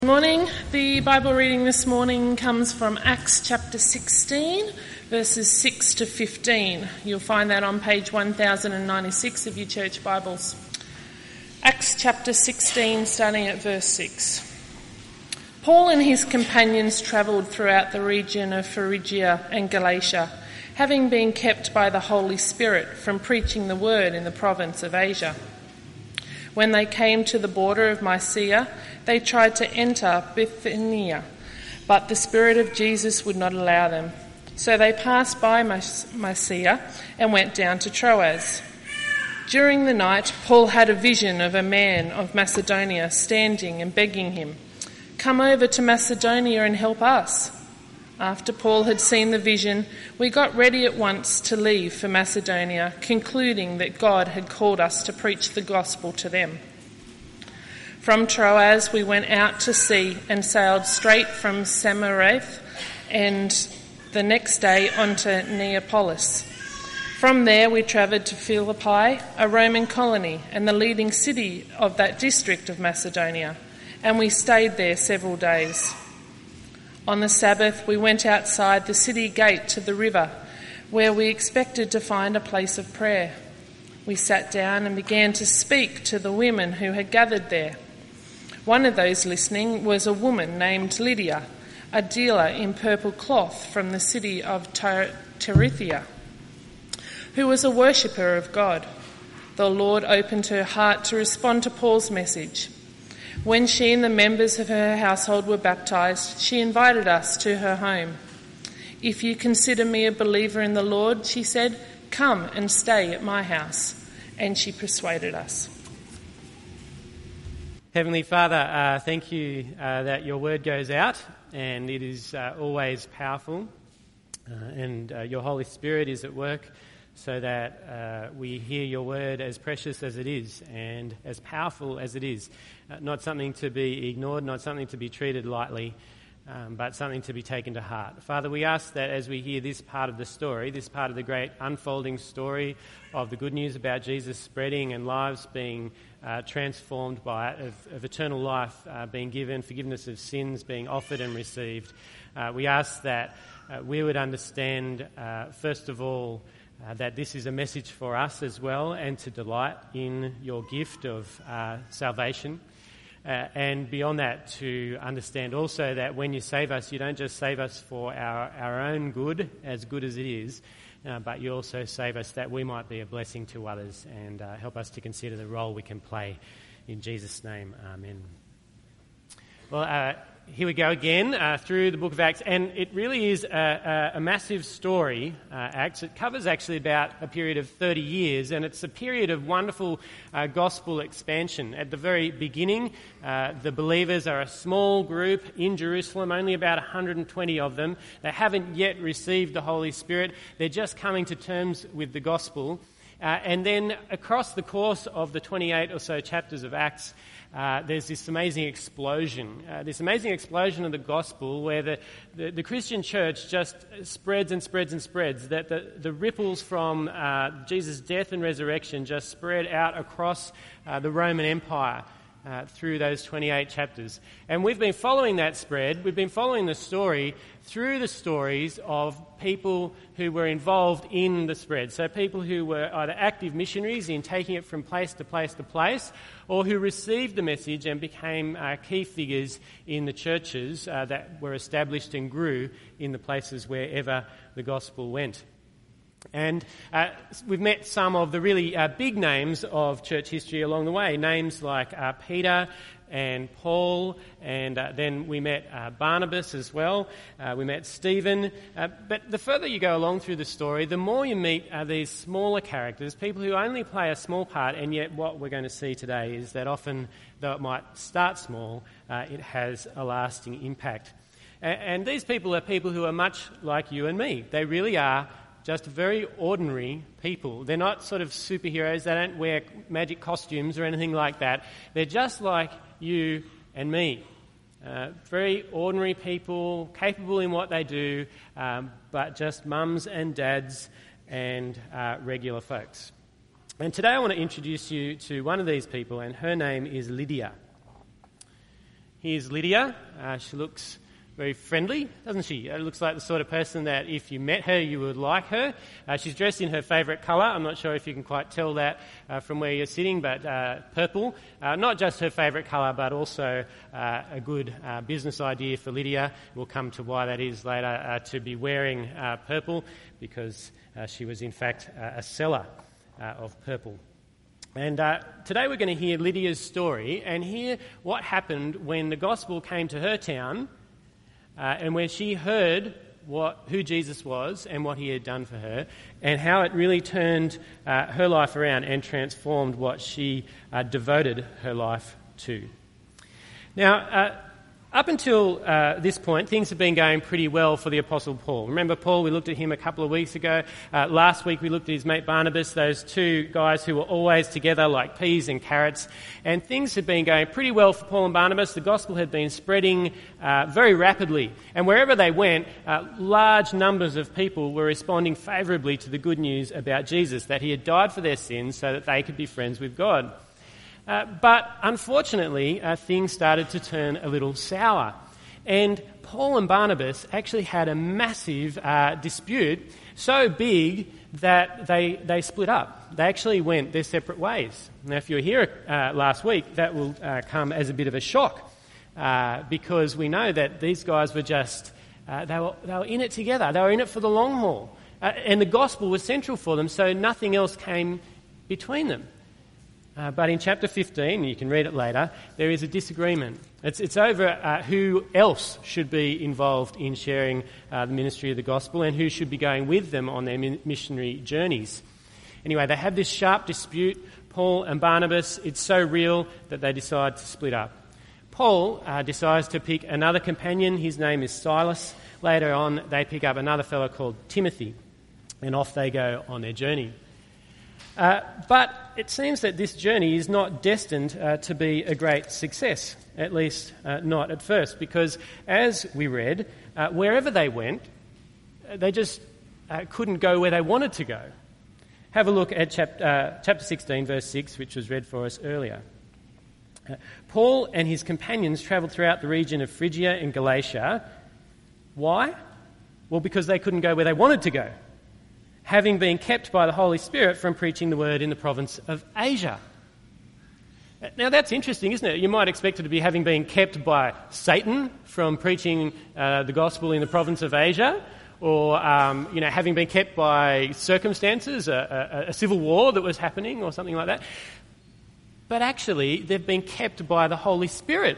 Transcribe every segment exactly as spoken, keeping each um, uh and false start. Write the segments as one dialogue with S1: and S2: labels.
S1: Good morning. The Bible reading this morning comes from Acts chapter sixteen, verses six to fifteen. You'll find that on page one thousand ninety-six of your church Bibles. Acts chapter sixteen, starting at verse six. Paul and his companions travelled throughout the region of Phrygia and Galatia, having been kept by the Holy Spirit from preaching the word in the province of Asia. When they came to the border of Mysia, they tried to enter Bithynia, but the Spirit of Jesus would not allow them. So they passed by Mysia and went down to Troas. During the night, Paul had a vision of a man of Macedonia standing and begging him, "Come over to Macedonia and help us." After Paul had seen the vision, we got ready at once to leave for Macedonia, concluding that God had called us to preach the gospel to them. From Troas we went out to sea and sailed straight from Samothrace and the next day on to Neapolis. From there we travelled to Philippi, a Roman colony and the leading city of that district of Macedonia, and we stayed there several days. On the Sabbath, we went outside the city gate to the river, where we expected to find a place of prayer. We sat down and began to speak to the women who had gathered there. One of those listening was a woman named Lydia, a dealer in purple cloth from the city of Thyatira, who was a worshipper of God. The Lord opened her heart to respond to Paul's message. When she and the members of her household were baptised, she invited us to her home. "If you consider me a believer in the Lord," she said, "come and stay at my house." And she persuaded us.
S2: Heavenly Father, uh, thank you uh, that your word goes out and it is uh, always powerful uh, and uh, your Holy Spirit is at work so that uh, we hear your word as precious as it is and as powerful as it is. Uh, not something to be ignored, not something to be treated lightly, um, but something to be taken to heart. Father, we ask that as we hear this part of the story, this part of the great unfolding story of the good news about Jesus spreading and lives being uh, transformed by it, of, of eternal life uh, being given, forgiveness of sins being offered and received, uh, we ask that uh, we would understand, uh, first of all, Uh, that this is a message for us as well, and to delight in your gift of uh, salvation. Uh, and beyond that, to understand also that when you save us, you don't just save us for our, our own good, as good as it is, uh, but you also save us that we might be a blessing to others and uh, help us to consider the role we can play. In Jesus' name, amen. Well, uh, here we go again uh, through the book of Acts, and it really is a, a, a massive story, uh, Acts. It covers actually about a period of thirty years, and it's a period of wonderful uh, gospel expansion. At the very beginning, uh, the believers are a small group in Jerusalem, only about one hundred twenty of them. They haven't yet received the Holy Spirit. They're just coming to terms with the gospel. Uh, and then across the course of the twenty-eight or so chapters of Acts, Uh, there's this amazing explosion, uh, this amazing explosion of the gospel where the, the, the Christian church just spreads and spreads and spreads, that the, the ripples from uh, Jesus' death and resurrection just spread out across uh, the Roman Empire uh, through those twenty-eight chapters. And we've been following that spread, we've been following the story through the stories of people who were involved in the spread. So people who were either active missionaries in taking it from place to place to place, or who received the message and became uh, key figures in the churches uh, that were established and grew in the places wherever the gospel went. And uh, we've met some of the really uh, big names of church history along the way, names like uh, Peter and Paul, and uh, then we met uh, Barnabas as well. Uh, we met Stephen. Uh, but the further you go along through the story, the more you meet uh, these smaller characters, people who only play a small part, and yet what we're going to see today is that often, though it might start small, uh, it has a lasting impact. And, and these people are people who are much like you and me. They really are just very ordinary people. They're not sort of superheroes. They don't wear magic costumes or anything like that. They're just like you and me. Uh, very ordinary people, capable in what they do, um, but just mums and dads and uh, regular folks. And today I want to introduce you to one of these people, and her name is Lydia. Here's Lydia. Uh, she looks very friendly, doesn't she? It looks like the sort of person that if you met her, you would like her. Uh, she's dressed in her favourite colour. I'm not sure if you can quite tell that uh, from where you're sitting, but uh, purple. Uh, not just her favourite colour, but also uh, a good uh, business idea for Lydia. We'll come to why that is later, uh, to be wearing uh, purple, because uh, she was in fact uh, a seller uh, of purple. And uh, today we're going to hear Lydia's story and hear what happened when the gospel came to her town, Uh, and when she heard what, who Jesus was and what he had done for her, and how it really turned uh, her life around and transformed what she uh, devoted her life to. Now, uh, up until uh, this point, things have been going pretty well for the Apostle Paul. Remember Paul? We looked at him a couple of weeks ago. Uh, last week we looked at his mate Barnabas, those two guys who were always together like peas and carrots. And things had been going pretty well for Paul and Barnabas. The gospel had been spreading uh, very rapidly. And wherever they went, uh, large numbers of people were responding favourably to the good news about Jesus, that he had died for their sins so that they could be friends with God. Uh, but unfortunately, uh, things started to turn a little sour. And Paul and Barnabas actually had a massive uh, dispute, so big that they, they split up. They actually went their separate ways. Now, if you were here uh, last week, that will uh, come as a bit of a shock, uh, because we know that these guys were just, uh, they were, they were in it together. They were in it for the long haul. Uh, and the gospel was central for them, so nothing else came between them. Uh, but in chapter fifteen, you can read it later, there is a disagreement. It's, it's over uh, who else should be involved in sharing uh, the ministry of the gospel and who should be going with them on their missionary journeys. Anyway, they have this sharp dispute, Paul and Barnabas. It's so real that they decide to split up. Paul uh, decides to pick another companion. His name is Silas. Later on, they pick up another fellow called Timothy, and off they go on their journey. Uh, but it seems that this journey is not destined uh, to be a great success, at least uh, not at first, because as we read, uh, wherever they went, they just uh, couldn't go where they wanted to go. Have a look at chap- uh, chapter sixteen, verse six, which was read for us earlier. Uh, Paul and his companions travelled throughout the region of Phrygia and Galatia. Why? Well, because they couldn't go where they wanted to go, having been kept by the Holy Spirit from preaching the word in the province of Asia. Now that's interesting, isn't it? You might expect it to be having been kept by Satan from preaching uh, the gospel in the province of Asia, or um, you know, having been kept by circumstances, a, a, a civil war that was happening or something like that. But actually, they've been kept by the Holy Spirit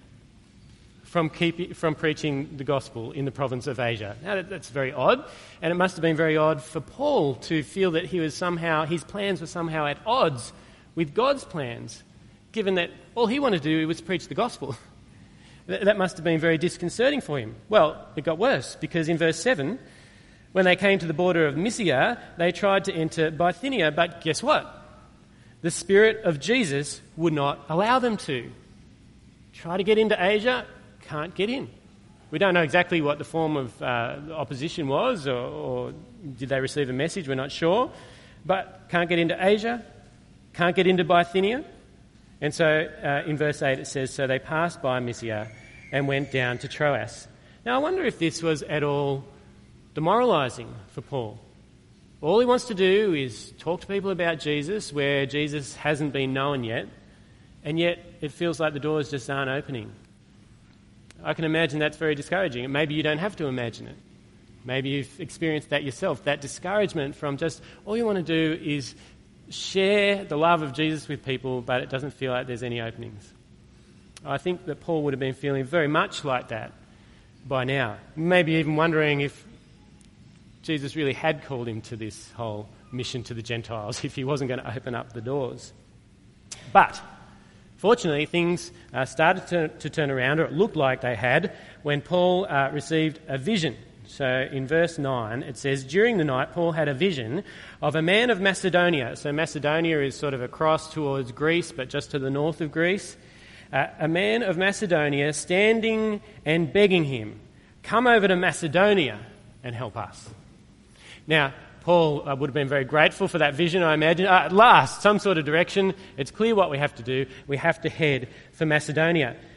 S2: from keep, from preaching the gospel in the province of Asia. Now, that's very odd, and it must have been very odd for Paul to feel that he was somehow, his plans were somehow at odds with God's plans, given that all he wanted to do was preach the gospel. That must have been very disconcerting for him. Well, it got worse, because in verse seven, when they came to the border of Mysia, they tried to enter Bithynia, but guess what? The Spirit of Jesus would not allow them to. Try to get into Asia, can't get in. We don't know exactly what the form of uh, opposition was, or, or did they receive a message, we're not sure. But can't get into Asia, can't get into Bithynia. And so uh, in verse eight it says, so they passed by Mysia and went down to Troas. Now I wonder if this was at all demoralising for Paul. All he wants to do is talk to people about Jesus where Jesus hasn't been known yet, and yet it feels like the doors just aren't opening. I can imagine that's very discouraging, and maybe you don't have to imagine it. Maybe you've experienced that yourself, that discouragement from just all you want to do is share the love of Jesus with people, but it doesn't feel like there's any openings. I think that Paul would have been feeling very much like that by now. Maybe even wondering if Jesus really had called him to this whole mission to the Gentiles, if he wasn't going to open up the doors. But fortunately, things uh, started to, to turn around, or it looked like they had, when Paul uh, received a vision. So in verse nine, it says, during the night, Paul had a vision of a man of Macedonia. So Macedonia is sort of across towards Greece, but just to the north of Greece. Uh, a man of Macedonia standing and begging him, come over to Macedonia and help us. Now, Paul uh, would have been very grateful for that vision, I imagine. Uh, at last, some sort of direction. It's clear what we have to do. We have to head for Macedonia.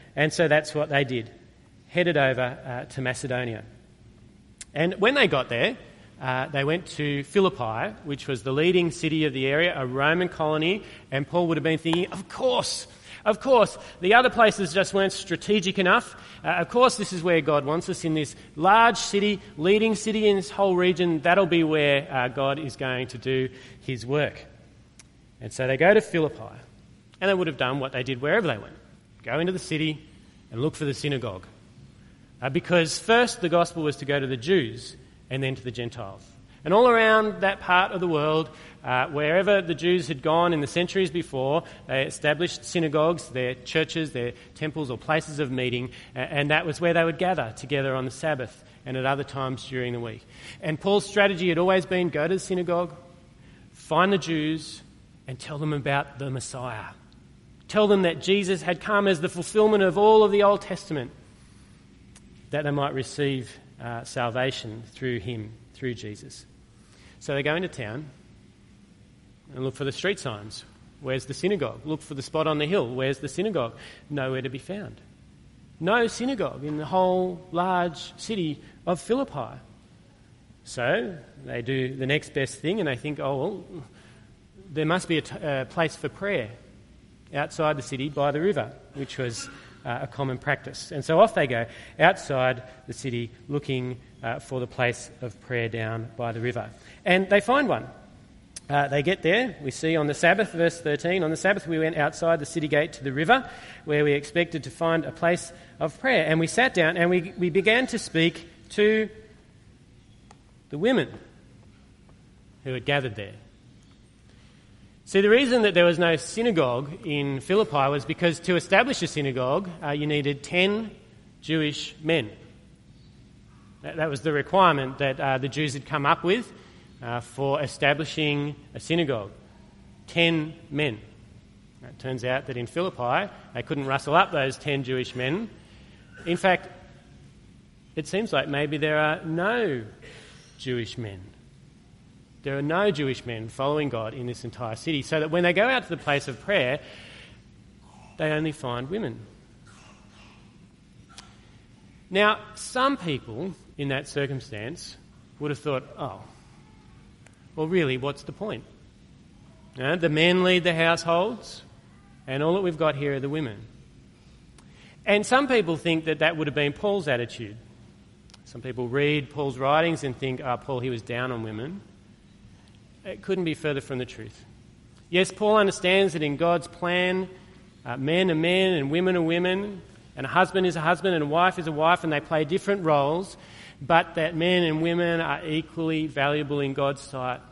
S2: And so that's what they did, headed over uh, to Macedonia. And when they got there, uh, they went to Philippi, which was the leading city of the area, a Roman colony, and Paul would have been thinking, of course, of course, the other places just weren't strategic enough. Uh, of course, this is where God wants us, in this large city, leading city in this whole region. That'll be where uh, God is going to do his work. And so they go to Philippi, and they would have done what they did wherever they went. Go into the city and look for the synagogue. Uh, because first the gospel was to go to the Jews and then to the Gentiles. And all around that part of the world, uh, wherever the Jews had gone in the centuries before, they established synagogues, their churches, their temples or places of meeting, and that was where they would gather together on the Sabbath and at other times during the week. And Paul's strategy had always been, go to the synagogue, find the Jews, and tell them about the Messiah. Tell them that Jesus had come as the fulfillment of all of the Old Testament, that they might receive uh, salvation through him, through Jesus. So they go into town and look for the street signs. Where's the synagogue? Look for the spot on the hill. Where's the synagogue? Nowhere to be found. No synagogue in the whole large city of Philippi. So they do the next best thing and they think, oh, well, there must be a, t- a place for prayer outside the city by the river, which was uh, a common practice. And so off they go outside the city looking uh, for the place of prayer down by the river. And they find one. Uh, they get there. We see on the Sabbath, verse thirteen, on the Sabbath we went outside the city gate to the river where we expected to find a place of prayer. And we sat down and we, we began to speak to the women who had gathered there. See, the reason that there was no synagogue in Philippi was because to establish a synagogue, uh, you needed ten Jewish men. That, that was the requirement that uh, the Jews had come up with uh, for establishing a synagogue. Ten men. It turns out that in Philippi, they couldn't rustle up those ten Jewish men. In fact, it seems like maybe there are no Jewish men. There are no Jewish men following God in this entire city, so that when they go out to the place of prayer, they only find women. Now, some people in that circumstance would have thought, oh, well, really, what's the point? You know, the men lead the households, and all that we've got here are the women. And some people think that that would have been Paul's attitude. Some people read Paul's writings and think, oh, Paul, he was down on women. It couldn't be further from the truth. Yes, Paul understands that in God's plan, uh, men are men and women are women, and a husband is a husband and a wife is a wife, and they play different roles, but that men and women are equally valuable in God's sight.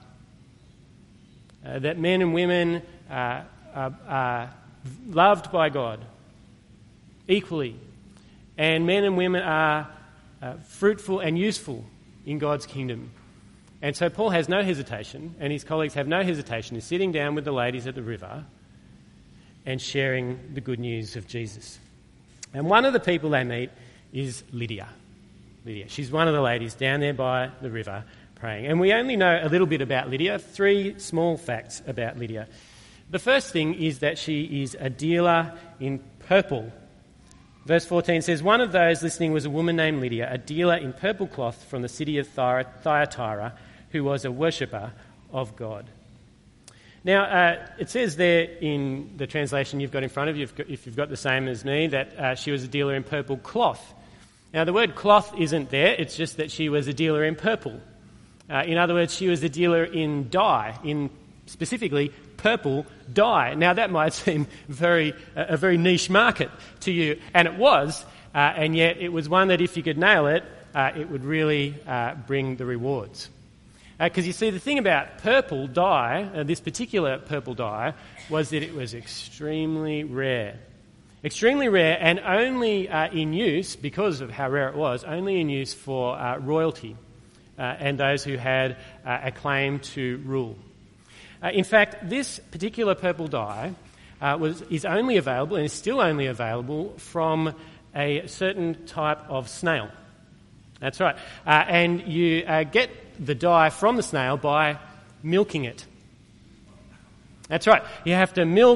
S2: Uh, that men and women uh, are, are loved by God equally, and men and women are uh, fruitful and useful in God's kingdom. And so Paul has no hesitation, and his colleagues have no hesitation in sitting down with the ladies at the river and sharing the good news of Jesus. And one of the people they meet is Lydia. Lydia. She's one of the ladies down there by the river praying. And we only know a little bit about Lydia, three small facts about Lydia. The first thing is that she is a dealer in purple. Verse fourteen says, one of those listening was a woman named Lydia, a dealer in purple cloth from the city of Thyatira, who was a worshipper of God. Now, uh, it says there in the translation you've got in front of you, if you've got the same as me, that uh, she was a dealer in purple cloth. Now, the word cloth isn't there, it's just that she was a dealer in purple. Uh, in other words, she was a dealer in dye, in specifically purple dye. Now, that might seem very uh, a very niche market to you, and it was, uh, and yet it was one that if you could nail it, uh, it would really uh, bring the rewards. Because uh, you see, the thing about purple dye, uh, this particular purple dye, was that it was extremely rare. Extremely rare and only uh, in use, because of how rare it was, only in use for uh, royalty uh, and those who had uh, a claim to rule. Uh, in fact, this particular purple dye uh, was is only available, and is still only available, from a certain type of snail. That's right. Uh, and you uh, get the dye from the snail by milking it. That's right. You have to milk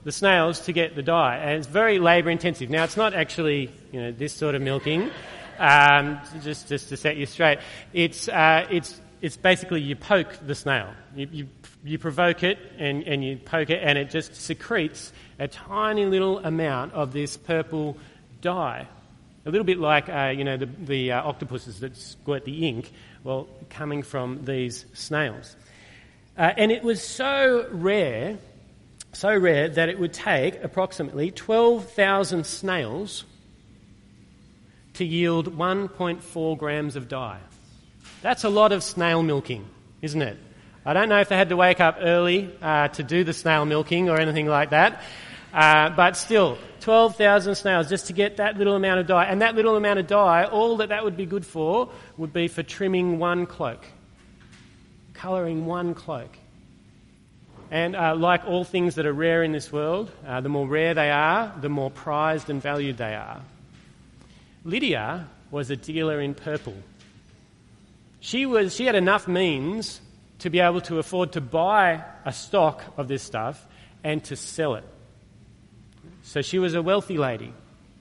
S2: the snails to get the dye, and it's very labour intensive. Now, it's not actually, you know, this sort of milking. Um, just, just to set you straight, it's uh, it's it's basically you poke the snail, you you, you provoke it, and, and you poke it, and it just secretes a tiny little amount of this purple dye, a little bit like uh, you know the the uh, octopuses that squirt the ink. Well, coming from these snails, uh, and it was so rare. So rare that it would take approximately twelve thousand snails to yield one point four grams of dye. That's a lot of snail milking, isn't it? I don't know if they had to wake up early uh, to do the snail milking or anything like that, uh, but still, twelve thousand snails just to get that little amount of dye. And that little amount of dye, all that that would be good for would be for trimming one cloak, colouring one cloak. And uh, like all things that are rare in this world, uh, the more rare they are, the more prized and valued they are. Lydia was a dealer in purple. She was she had enough means to be able to afford to buy a stock of this stuff and to sell it. So she was a wealthy lady.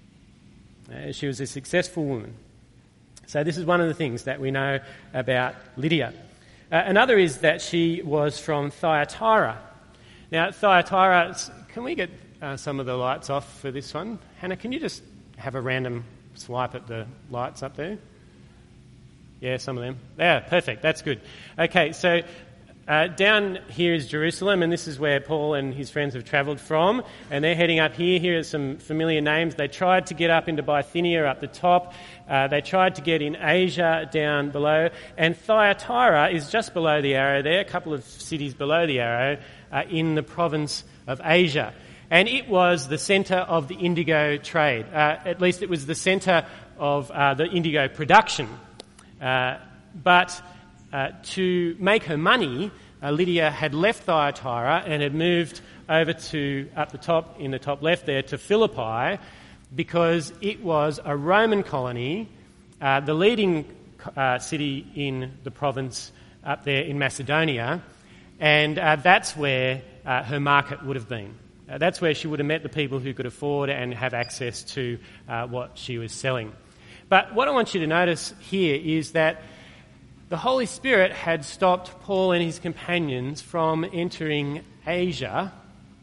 S2: Uh, she was a successful woman. So this is one of the things that we know about Lydia. Uh, another is that she was from Thyatira. Now, Thyatira, can we get uh, some of the lights off for this one? Hannah, can you just have a random swipe at the lights up there? Yeah, some of them. Yeah, perfect. That's good. Okay, so uh, down here is Jerusalem, and this is where Paul and his friends have travelled from, and they're heading up here. Here are some familiar names. They tried to get up into Bithynia up the top. Uh, they tried to get in Asia down below, and Thyatira is just below the arrow there, a couple of cities below the arrow, uh, in the province of Asia. And it was the centre of the indigo trade. Uh, at least it was the centre of uh, the indigo production. Uh, but uh, to make her money, uh, Lydia had left Thyatira and had moved over to, up the top, in the top left there, to Philippi, because it was a Roman colony, uh, the leading uh, city in the province up there in Macedonia, and uh, that's where uh, her market would have been. Uh, that's where she would have met the people who could afford and have access to uh, what she was selling. But what I want you to notice here is that the Holy Spirit had stopped Paul and his companions from entering Asia.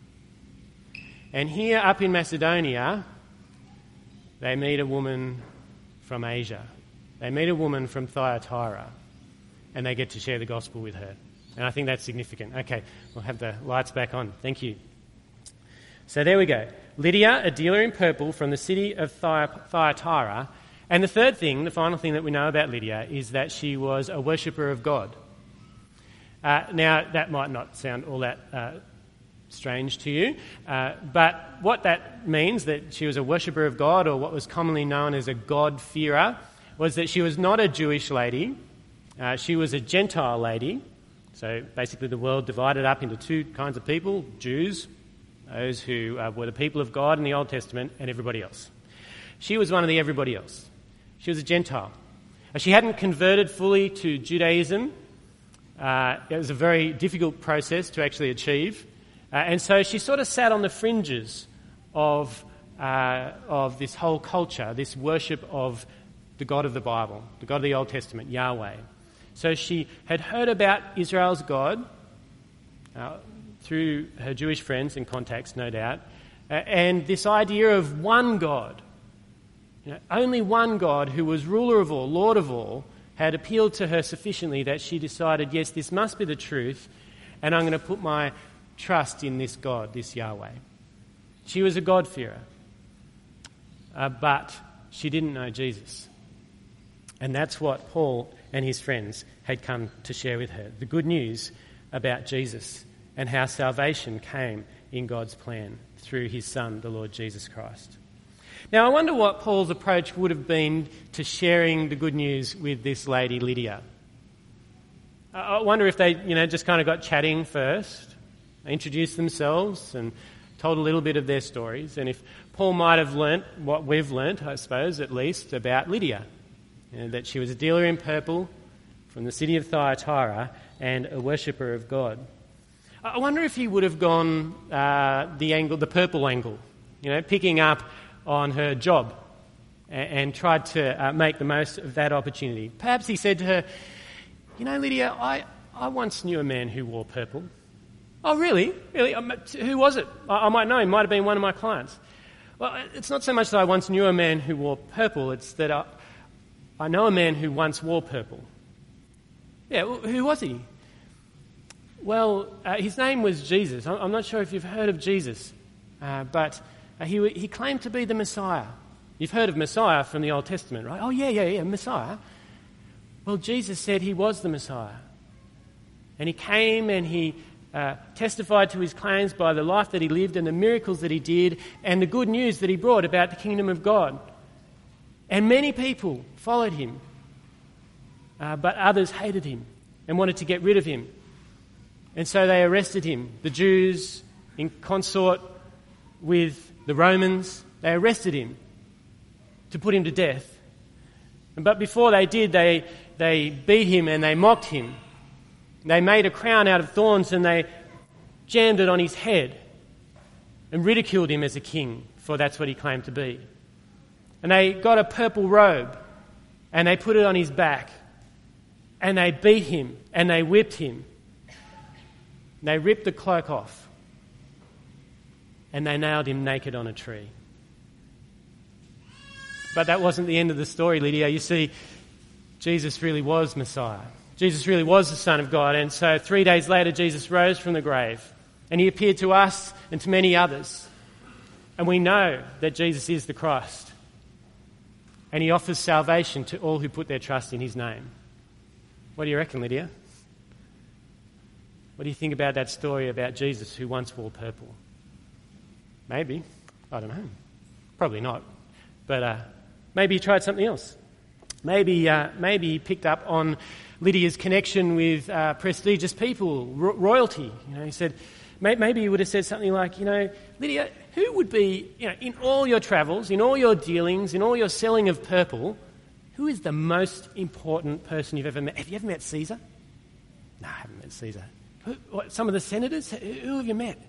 S2: And here up in Macedonia, they meet a woman from Asia. They meet a woman from Thyatira, and they get to share the gospel with her. And I think that's significant. Okay, we'll have the lights back on. Thank you. So there we go. Lydia, a dealer in purple from the city of Thyatira. And the third thing, the final thing that we know about Lydia, is that she was a worshipper of God. Uh, now, that might not sound all that uh, strange to you, uh, but what that means, that she was a worshipper of God, or what was commonly known as a God-fearer, was that she was not a Jewish lady. Uh, she was a Gentile lady. So basically the world divided up into two kinds of people: Jews, those who uh, were the people of God in the Old Testament, and everybody else. She was one of the everybody else. She was a Gentile. She hadn't converted fully to Judaism. Uh, it was a very difficult process to actually achieve. Uh, and so she sort of sat on the fringes of, uh, of this whole culture, this worship of the God of the Bible, the God of the Old Testament, Yahweh. So she had heard about Israel's God uh, through her Jewish friends and contacts, no doubt, uh, and this idea of one God, you know, only one God who was ruler of all, Lord of all, had appealed to her sufficiently that she decided, yes, this must be the truth, and I'm going to put my trust in this God, this Yahweh. She was a God-fearer, uh, but she didn't know Jesus. And that's what Paul and his friends had come to share with her, the good news about Jesus and how salvation came in God's plan through his Son, the Lord Jesus Christ. Now, I wonder what Paul's approach would have been to sharing the good news with this lady, Lydia. I wonder if they, you know, just kind of got chatting first, introduced themselves and told a little bit of their stories, and if Paul might have learnt what we've learnt, I suppose, at least, about Lydia, you know, that she was a dealer in purple from the city of Thyatira and a worshipper of God. I wonder if he would have gone uh, the angle, the purple angle, you know, picking up on her job and, and tried to uh, make the most of that opportunity. Perhaps he said to her, you know, Lydia, I, I once knew a man who wore purple. Oh, really? Really? Um, who was it? I, I might know. He might have been one of my clients. Well, it's not so much that I once knew a man who wore purple, it's that I, I know a man who once wore purple. Yeah, well, who was he? Well, uh, his name was Jesus. I'm not sure if you've heard of Jesus, uh, but uh, he, he claimed to be the Messiah. You've heard of Messiah from the Old Testament, right? Oh, yeah, yeah, yeah, Messiah. Well, Jesus said he was the Messiah. And he came and he uh, testified to his claims by the life that he lived and the miracles that he did and the good news that he brought about the kingdom of God. And many people followed him, uh, but others hated him and wanted to get rid of him. And so they arrested him. The Jews, in consort with the Romans, they arrested him to put him to death. But before they did, they, they beat him and they mocked him. They made a crown out of thorns and they jammed it on his head and ridiculed him as a king, for that's what he claimed to be. And they got a purple robe and they put it on his back and they beat him and they whipped him. They ripped the cloak off and they nailed him naked on a tree. But that wasn't the end of the story, Lydia. You see, Jesus really was Messiah. Jesus really was the Son of God. And so three days later, Jesus rose from the grave and he appeared to us and to many others. And we know that Jesus is the Christ. And he offers salvation to all who put their trust in his name. What do you reckon, Lydia? What do you think about that story about Jesus who once wore purple? Maybe. I don't know. Probably not. But uh, maybe he tried something else. Maybe uh, maybe he picked up on Lydia's connection with uh, prestigious people, ro- royalty. You know, he said, maybe he would have said something like, you know, Lydia, who would be, you know, in all your travels, in all your dealings, in all your selling of purple, who is the most important person you've ever met? Have you ever met Caesar? No, I haven't met Caesar. Who, what, some of the senators? Who have you met?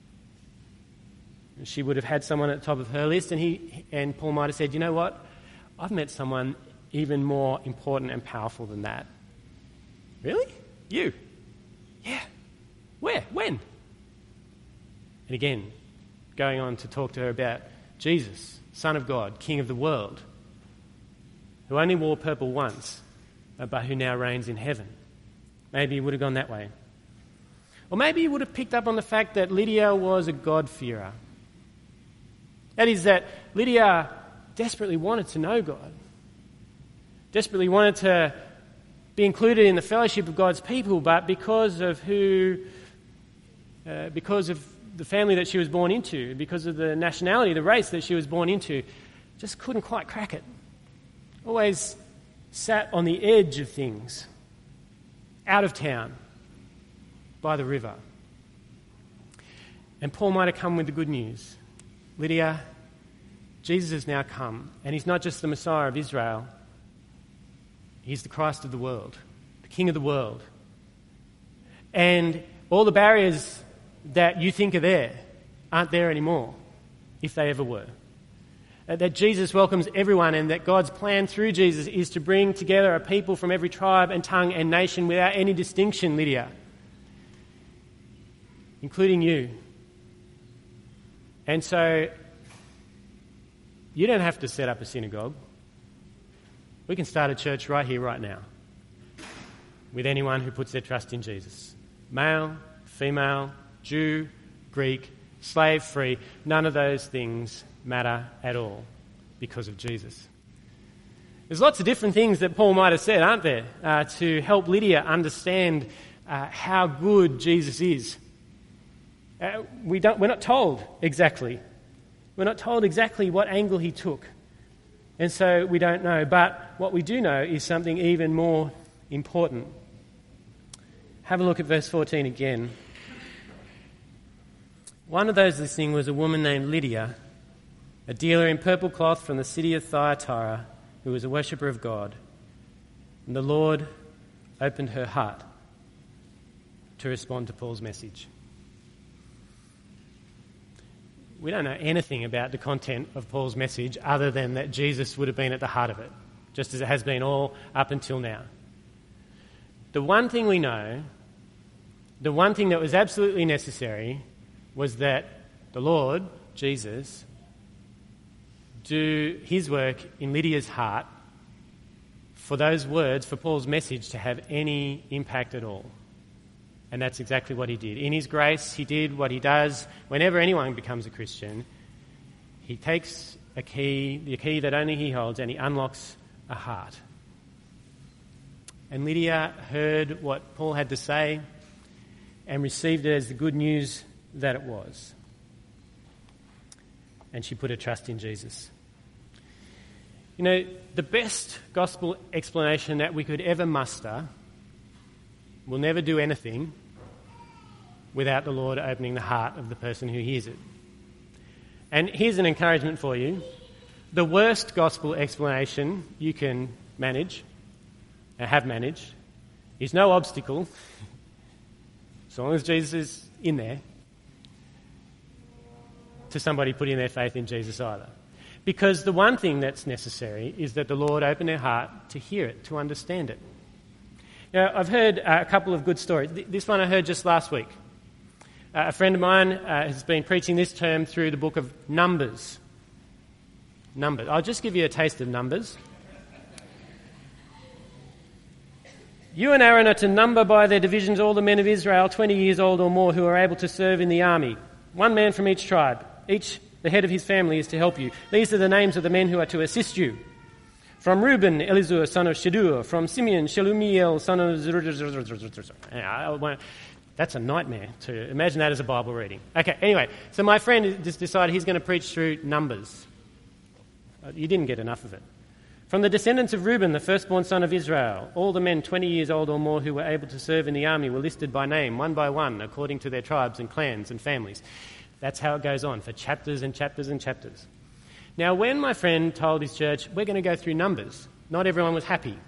S2: And she would have had someone at the top of her list, and he and Paul might have said, you know what? I've met someone even more important and powerful than that. Really? You? Yeah. Where? When? And again, going on to talk to her about Jesus, Son of God, King of the world, who only wore purple once, but who now reigns in heaven. Maybe he would have gone that way. Or maybe he would have picked up on the fact that Lydia was a God-fearer. That is, that Lydia desperately wanted to know God, desperately wanted to be included in the fellowship of God's people, but because of who, uh, because of the family that she was born into, because of the nationality, the race that she was born into, just couldn't quite crack it. Always sat on the edge of things, out of town, by the river. And Paul might have come with the good news. Lydia, Jesus has now come, and he's not just the Messiah of Israel, he's the Christ of the world, the King of the world. And all the barriers that you think are there aren't there anymore, if they ever were. That Jesus welcomes everyone, and that God's plan through Jesus is to bring together a people from every tribe and tongue and nation without any distinction, Lydia, including you. And so you don't have to set up a synagogue. We can start a church right here, right now, with anyone who puts their trust in Jesus. Male, female, Jew, Greek, slave, free, none of those things matter at all because of Jesus. There's lots of different things that Paul might have said, aren't there, uh, to help Lydia understand uh, how good Jesus is. Uh, we don't, we're not told exactly. We're not told exactly what angle he took. And so we don't know. But what we do know is something even more important. Have a look at verse fourteen again. One of those listening was a woman named Lydia, a dealer in purple cloth from the city of Thyatira, who was a worshipper of God. And the Lord opened her heart to respond to Paul's message. we don't know anything about the content of Paul's message other than that Jesus would have been at the heart of it, just as it has been all up until now. The one thing we know, the one thing that was absolutely necessary, was that the Lord, Jesus, do his work in Lydia's heart for those words, for Paul's message to have any impact at all. And that's exactly what he did. In his grace, he did what he does whenever anyone becomes a Christian. He takes a key, the key that only he holds, and he unlocks a heart. And Lydia heard what Paul had to say and received it as the good news that it was. And she put her trust in Jesus. You know, the best gospel explanation that we could ever muster will never do anything without the Lord opening the heart of the person who hears it. And here's an encouragement for you. The worst gospel explanation you can manage, and have managed, is no obstacle, as long as Jesus is in there, to somebody putting their faith in Jesus either. Because the one thing that's necessary is that the Lord open their heart to hear it, to understand it. Now, I've heard uh, a couple of good stories. This one I heard just last week. Uh, a friend of mine uh, has been preaching this term through the book of Numbers. Numbers. I'll just give you a taste of Numbers. You and Aaron are to number by their divisions all the men of Israel, twenty years old or more, who are able to serve in the army. One man from each tribe. Each, the head of his family, is to help you. These are the names of the men who are to assist you. From Reuben, Elizur, son of Shedeur. From Simeon, Shelumiel, son of... That's a nightmare to imagine that as a Bible reading. Okay, anyway, so my friend just decided he's going to preach through Numbers. You didn't get enough of it. From the descendants of Reuben, the firstborn son of Israel, all the men twenty years old or more who were able to serve in the army were listed by name, one by one, according to their tribes and clans and families. That's how it goes on for chapters and chapters and chapters. Now, when my friend told his church, we're going to go through Numbers, not everyone was happy.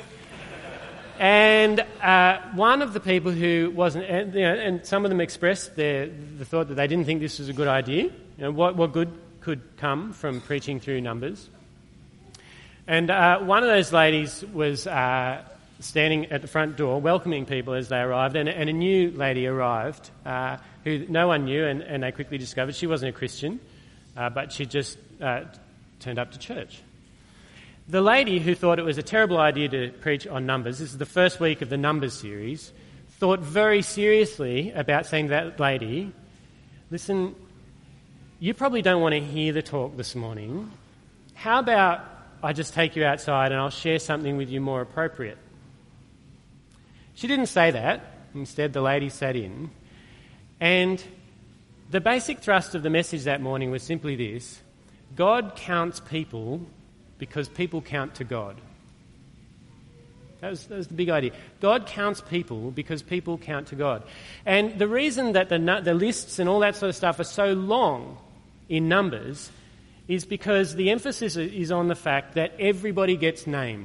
S2: And uh, one of the people who wasn't, and, you know, and some of them expressed their, the thought that they didn't think this was a good idea. You know, what, what good could come from preaching through Numbers? And uh, one of those ladies was uh, standing at the front door, welcoming people as they arrived, and, and a new lady arrived uh, who no one knew, and, and they quickly discovered she wasn't a Christian, uh, but she just uh, turned up to church. The lady who thought it was a terrible idea to preach on Numbers, this is the first week of the Numbers series, thought very seriously about saying to that lady, listen, you probably don't want to hear the talk this morning. How about I just take you outside and I'll share something with you more appropriate? She didn't say that. Instead, the lady sat in. And the basic thrust of the message that morning was simply this: God counts people because people count to God. That was, that was the big idea. God counts people because people count to God. And the reason that the, the lists and all that sort of stuff are so long in Numbers is because the emphasis is on the fact that everybody gets named.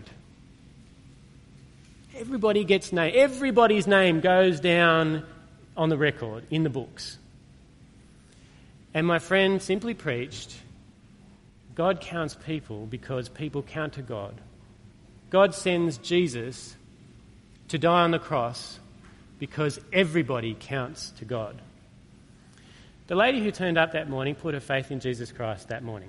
S2: Everybody gets named. Everybody's name goes down on the record, in the books. And my friend simply preached, God counts people because people count to God. God sends Jesus to die on the cross because everybody counts to God. The lady who turned up that morning put her faith in Jesus Christ that morning.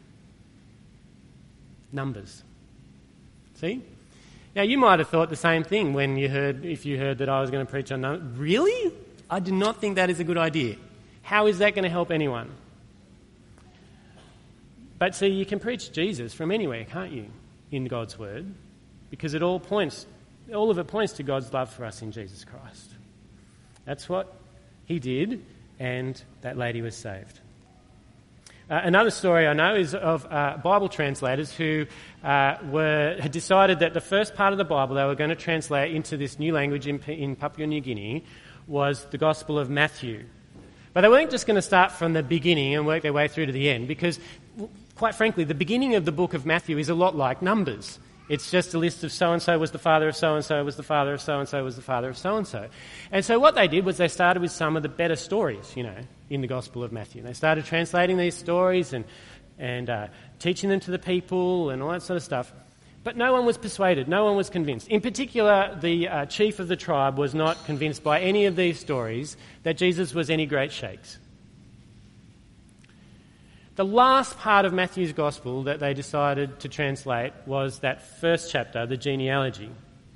S2: Numbers. See? Now, you might have thought the same thing when you heard, if you heard that I was going to preach on Numbers. Really? I do not think that is a good idea. How is that going to help anyone? But see, you can preach Jesus from anywhere, can't you, in God's Word? Because it all points, all of it points to God's love for us in Jesus Christ. That's what he did, and that lady was saved. Uh, another story I know is of uh, Bible translators who uh, were had decided that the first part of the Bible they were going to translate into this new language in, in Papua New Guinea was the Gospel of Matthew. But they weren't just going to start from the beginning and work their way through to the end, because, quite frankly, the beginning of the book of Matthew is a lot like Numbers. It's just a list of so-and-so was the father of so-and-so, was the father of so-and-so, was the father of so-and-so. And so what they did was they started with some of the better stories, you know. in the Gospel of Matthew. And they started translating these stories and, and uh, teaching them to the people and all that sort of stuff. But no one was persuaded, no one was convinced. In particular, the uh, chief of the tribe was not convinced by any of these stories that Jesus was any great shakes. The last part of Matthew's Gospel that they decided to translate was that first chapter, the genealogy.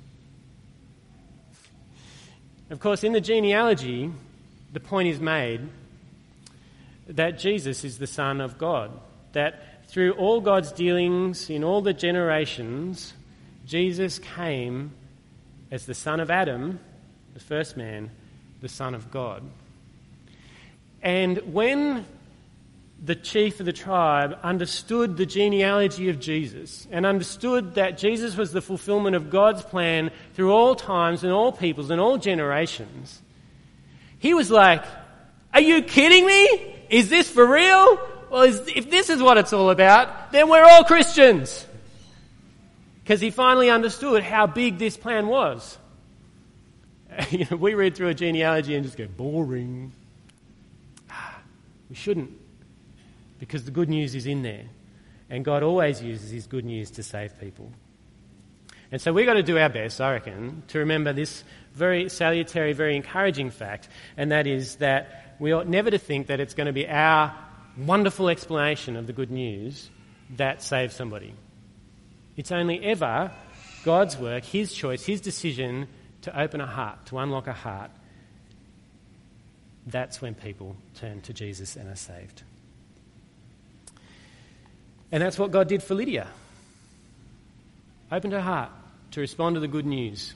S2: Of course, in the genealogy, the point is made that Jesus is the Son of God, that through all God's dealings in all the generations, Jesus came as the son of Adam, the first man, the Son of God. And when the chief of the tribe understood the genealogy of Jesus and understood that Jesus was the fulfillment of God's plan through all times and all peoples and all generations, he was like, "Are you kidding me? Is this for real? Well, is, if this is what it's all about, then we're all Christians." Because he finally understood how big this plan was. You know, we read through a genealogy and just go, boring. We shouldn't. Because the good news is in there. And God always uses his good news to save people. And so we've got to do our best, I reckon, to remember this very salutary, very encouraging fact, and that is that we ought never to think that it's going to be our wonderful explanation of the good news that saves somebody. It's only ever God's work, his choice, his decision to open a heart, to unlock a heart. That's when people turn to Jesus and are saved. And that's what God did for Lydia. Opened her heart to respond to the good news.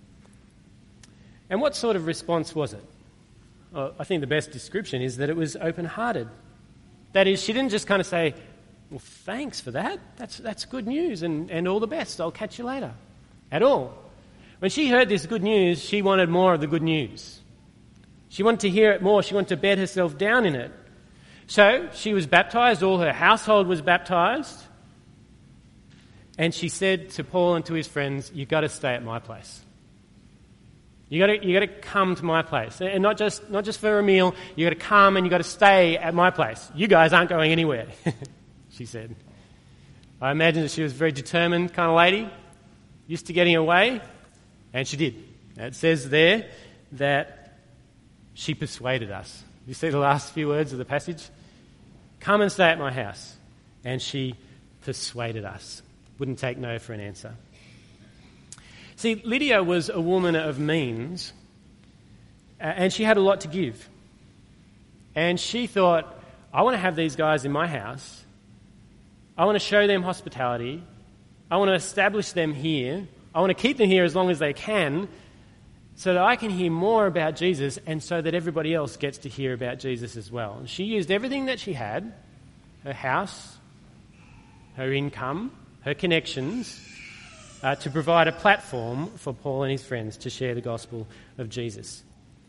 S2: And what sort of response was it? Well, I think the best description is that it was open-hearted. That is, she didn't just kind of say, "Well, thanks for that. That's that's good news and, and all the best. I'll catch you later." At all. When she heard this good news, she wanted more of the good news. She wanted to hear it more. She wanted to bed herself down in it. So she was baptised, all her household was baptised, and she said to Paul and to his friends, "You've got to stay at my place. You got to you got to come to my place, and not just not just for a meal. You got to come and you got to stay at my place. You guys aren't going anywhere," she said. I imagine that she was a very determined kind of lady, used to getting away, and she did. It says there that she persuaded us. You see the last few words of the passage? "Come and stay at my house." And she persuaded us. Wouldn't take no for an answer. See, Lydia was a woman of means, and she had a lot to give. And she thought, I want to have these guys in my house. I want to show them hospitality. I want to establish them here. I want to keep them here as long as they can, so that I can hear more about Jesus and so that everybody else gets to hear about Jesus as well. And she used everything that she had, her house, her income, her connections, uh, to provide a platform for Paul and his friends to share the gospel of Jesus.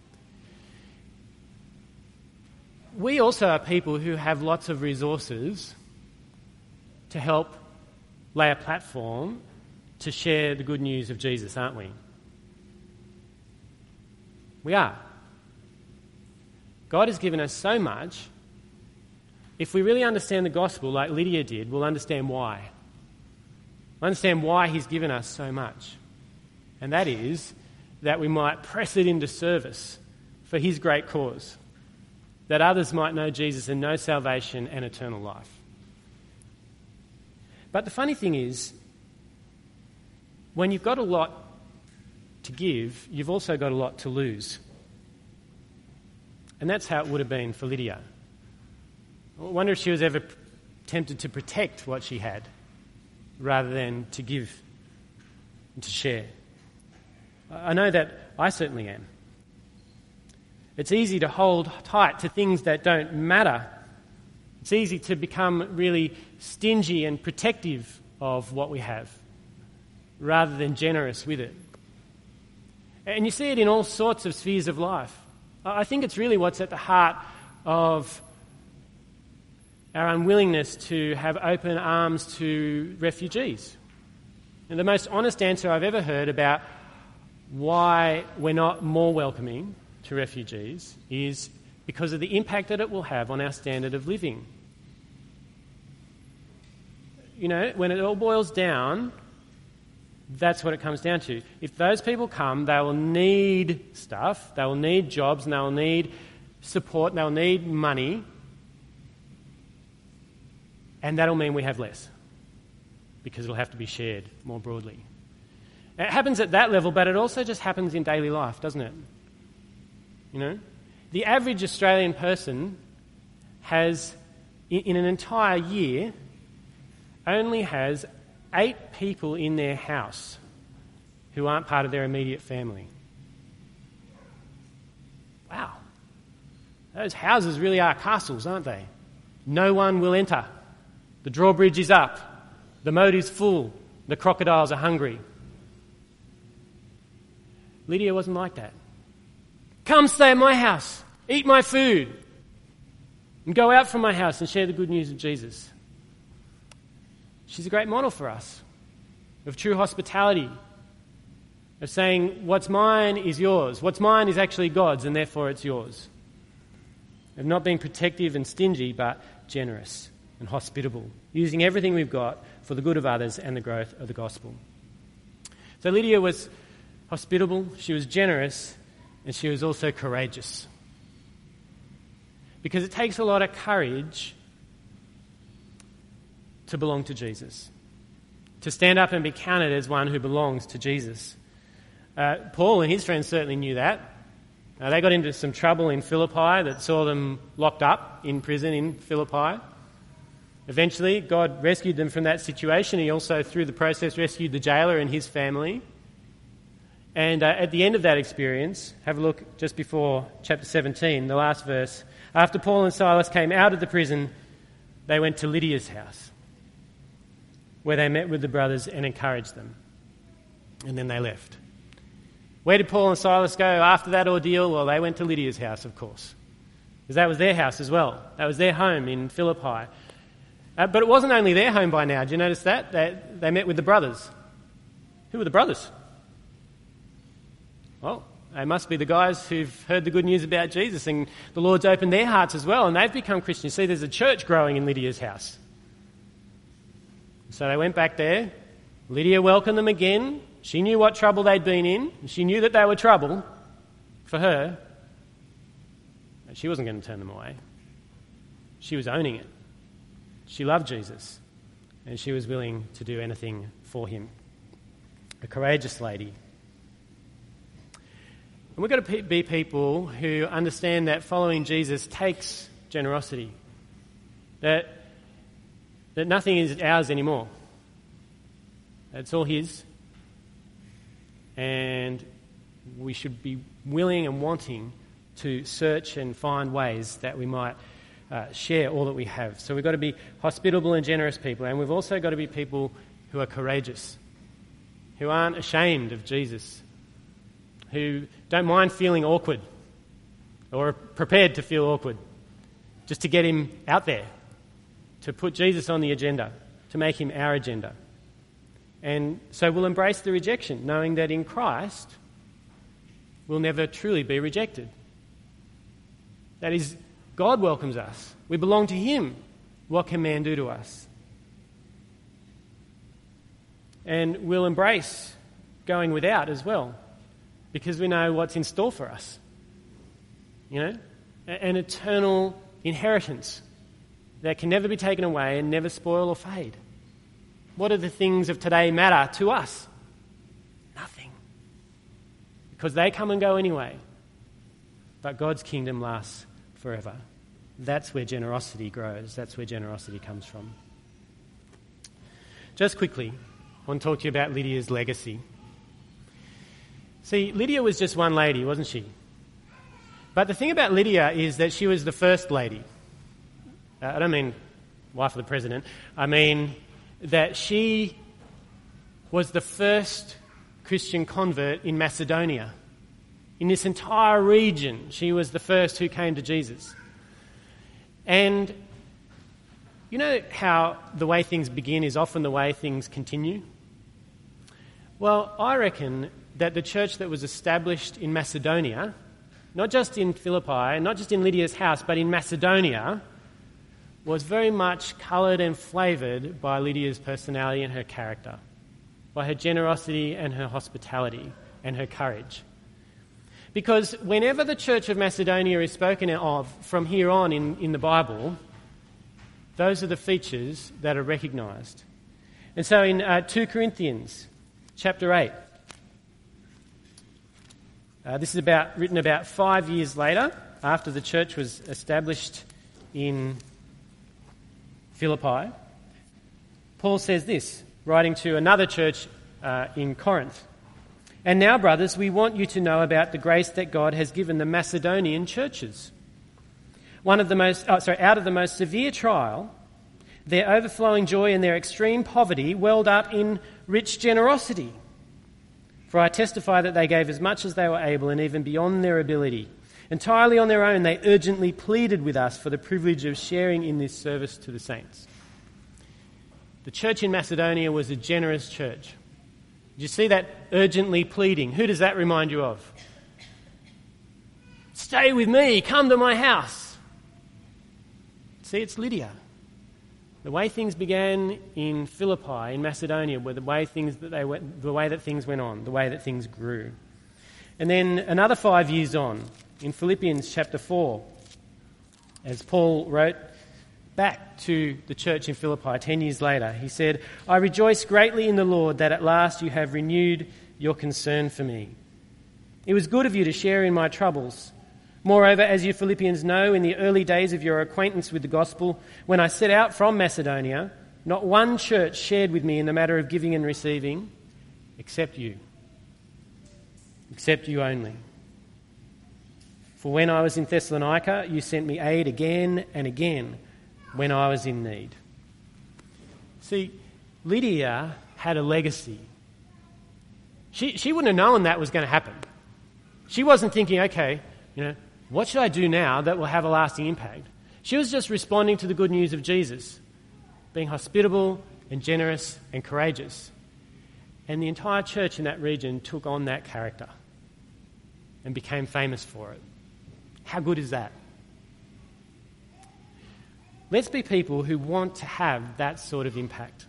S2: We also are people who have lots of resources to help lay a platform to share the good news of Jesus, aren't we? We are. God has given us so much. If we really understand the gospel like Lydia did, we'll understand why. We'll understand why he's given us so much. And that is that we might press it into service for his great cause, that others might know Jesus and know salvation and eternal life. But the funny thing is, when you've got a lot to give, you've also got a lot to lose. And that's how it would have been for Lydia. I wonder if she was ever tempted to protect what she had rather than to give and to share. I know that I certainly am. It's easy to hold tight to things that don't matter. It's easy to become really stingy and protective of what we have rather than generous with it. And you see it in all sorts of spheres of life. I think it's really what's at the heart of our unwillingness to have open arms to refugees. And the most honest answer I've ever heard about why we're not more welcoming to refugees is because of the impact that it will have on our standard of living. You know, when it all boils down, that's what it comes down to. If those people come, they will need stuff, they will need jobs, and they will need support, and they'll need money, and that'll mean we have less, because it'll have to be shared more broadly. It happens at that level, but it also just happens in daily life, doesn't it? You know? The average Australian person has, in an entire year, only has eight people in their house who aren't part of their immediate family. Wow. Those houses really are castles, aren't they? No one will enter. The drawbridge is up. The moat is full. The crocodiles are hungry. Lydia wasn't like that. Come stay at my house, eat my food, and go out from my house and share the good news of Jesus. She's a great model for us of true hospitality, of saying what's mine is yours, what's mine is actually God's and therefore it's yours, of not being protective and stingy but generous and hospitable, using everything we've got for the good of others and the growth of the gospel. So Lydia was hospitable, she was generous, and she was also courageous. Because it takes a lot of courage to belong to Jesus, to stand up and be counted as one who belongs to Jesus. Uh, Paul and his friends certainly knew that. Uh, they got into some trouble in Philippi that saw them locked up in prison in Philippi. Eventually, God rescued them from that situation. He also, through the process, rescued the jailer and his family. And uh, at the end of that experience, have a look just before chapter seventeen, the last verse. After Paul and Silas came out of the prison, they went to Lydia's house, where they met with the brothers and encouraged them. And then they left. Where did Paul and Silas go after that ordeal? Well, they went to Lydia's house, of course, because that was their house as well. That was their home in Philippi. Uh, but it wasn't only their home by now. Did you notice that? They, they met with the brothers. Who were the brothers? Well, they must be the guys who've heard the good news about Jesus, and the Lord's opened their hearts as well, and they've become Christians. See, there's a church growing in Lydia's house. So they went back there. Lydia welcomed them again. She knew what trouble they'd been in. She knew that they were trouble for her. But she wasn't going to turn them away. She was owning it. She loved Jesus, and she was willing to do anything for him. A courageous lady. And we've got to be people who understand that following Jesus takes generosity. That, that nothing is ours anymore. It's all his. And we should be willing and wanting to search and find ways that we might uh, share all that we have. So we've got to be hospitable and generous people. And we've also got to be people who are courageous, who aren't ashamed of Jesus, who don't mind feeling awkward or are prepared to feel awkward just to get him out there, to put Jesus on the agenda, to make him our agenda. And so we'll embrace the rejection, knowing that in Christ we'll never truly be rejected. That is, God welcomes us. We belong to him. What can man do to us? And we'll embrace going without as well, because we know what's in store for us. You know, an eternal inheritance that can never be taken away and never spoil or fade. What do the things of today matter to us? Nothing. Because they come and go anyway. But God's kingdom lasts forever. That's where generosity grows. That's where generosity comes from. Just quickly, I want to talk to you about Lydia's legacy. See, Lydia was just one lady, wasn't she? But the thing about Lydia is that she was the first lady. Uh, I don't mean wife of the president. I mean that she was the first Christian convert in Macedonia. In this entire region, she was the first who came to Jesus. And you know how the way things begin is often the way things continue? Well, I reckon that the church that was established in Macedonia not just in Philippi, not just in Lydia's house, but in Macedonia, was very much coloured and flavoured by Lydia's personality and her character, by her generosity and her hospitality and her courage. Because whenever the church of Macedonia is spoken of from here on in, in the Bible, those are the features that are recognised. And so in uh, Second Corinthians chapter eight, uh, this is about written about five years later, after the church was established in Philippi. Paul says this, writing to another church uh, in Corinth. And now, brothers, we want you to know about the grace that God has given the Macedonian churches. One of the most, oh, sorry, out of the most severe trial, their overflowing joy and their extreme poverty welled up in rich generosity. For I testify that they gave as much as they were able and even beyond their ability. Entirely on their own, they urgently pleaded with us for the privilege of sharing in this service to the saints. The church in Macedonia was a generous church. Did you see that urgently pleading? Who does that remind you of? Stay with me, come to my house. See, it's Lydia. The way things began in Philippi, in Macedonia, were the way things that they went, the way that things went on, the way that things grew. And then another five years on, in Philippians chapter four, as Paul wrote back to the church in Philippi ten years later, he said, I rejoice greatly in the Lord that at last you have renewed your concern for me. It was good of you to share in my troubles. Moreover, as you Philippians know, in the early days of your acquaintance with the gospel, when I set out from Macedonia, not one church shared with me in the matter of giving and receiving, except you. Except you only. For when I was in Thessalonica, you sent me aid again and again when I was in need. See, Lydia had a legacy. She, she wouldn't have known that was going to happen. She wasn't thinking, okay, you know, what should I do now that will have a lasting impact? She was just responding to the good news of Jesus, being hospitable and generous and courageous. And the entire church in that region took on that character and became famous for it. How good is that? Let's be people who want to have that sort of impact.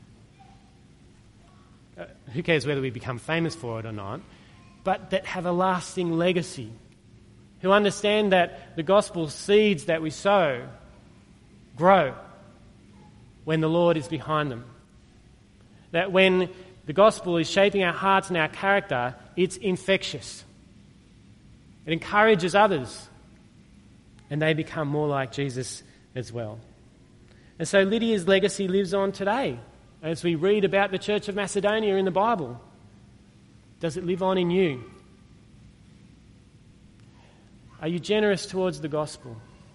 S2: Uh, who cares whether we become famous for it or not, but that have a lasting legacy. Who understand that the gospel seeds that we sow grow when the Lord is behind them. That when the gospel is shaping our hearts and our character, it's infectious. It encourages others, and they become more like Jesus as well. And so Lydia's legacy lives on today as we read about the Church of Macedonia in the Bible. Does it live on in you? Are you generous towards the gospel?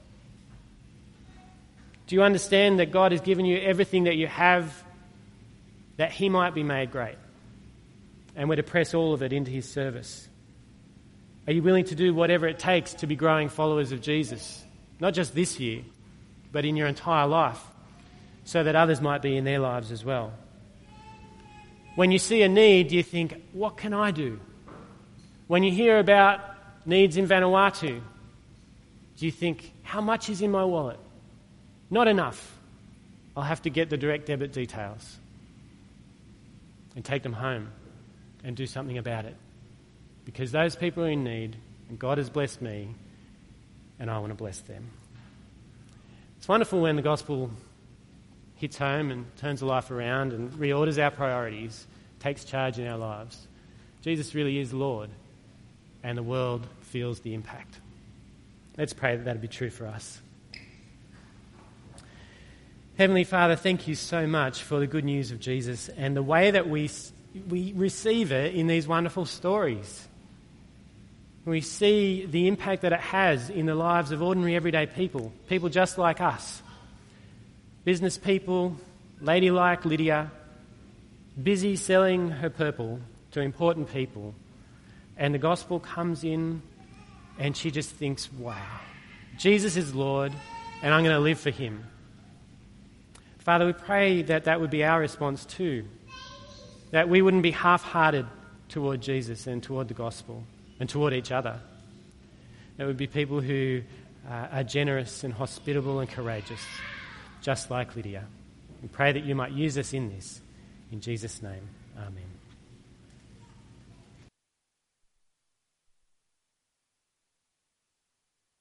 S2: Do you understand that God has given you everything that you have that he might be made great? And we're to press all of it into his service. Are you willing to do whatever it takes to be growing followers of Jesus? Not just this year, but in your entire life, so that others might be in their lives as well. When you see a need, do you think, what can I do? When you hear about needs in Vanuatu, do you think, how much is in my wallet? Not enough. I'll have to get the direct debit details and take them home and do something about it. Because those people are in need, and God has blessed me, and I want to bless them. It's wonderful when the gospel hits home and turns a life around and reorders our priorities, takes charge in our lives. Jesus really is Lord, and the world feels the impact. Let's pray that that'll be true for us. Heavenly Father, thank you so much for the good news of Jesus and the way that we we receive it in these wonderful stories. We see the impact that it has in the lives of ordinary everyday people, people just like us. Business people, lady like Lydia, busy selling her purple to important people. And the gospel comes in and she just thinks, wow, Jesus is Lord and I'm going to live for him. Father, we pray that that would be our response too, that we wouldn't be half-hearted toward Jesus and toward the gospel and toward each other. That we'd be people who uh, are generous and hospitable and courageous, just like Lydia. We pray that you might use us in this. In Jesus' name, amen.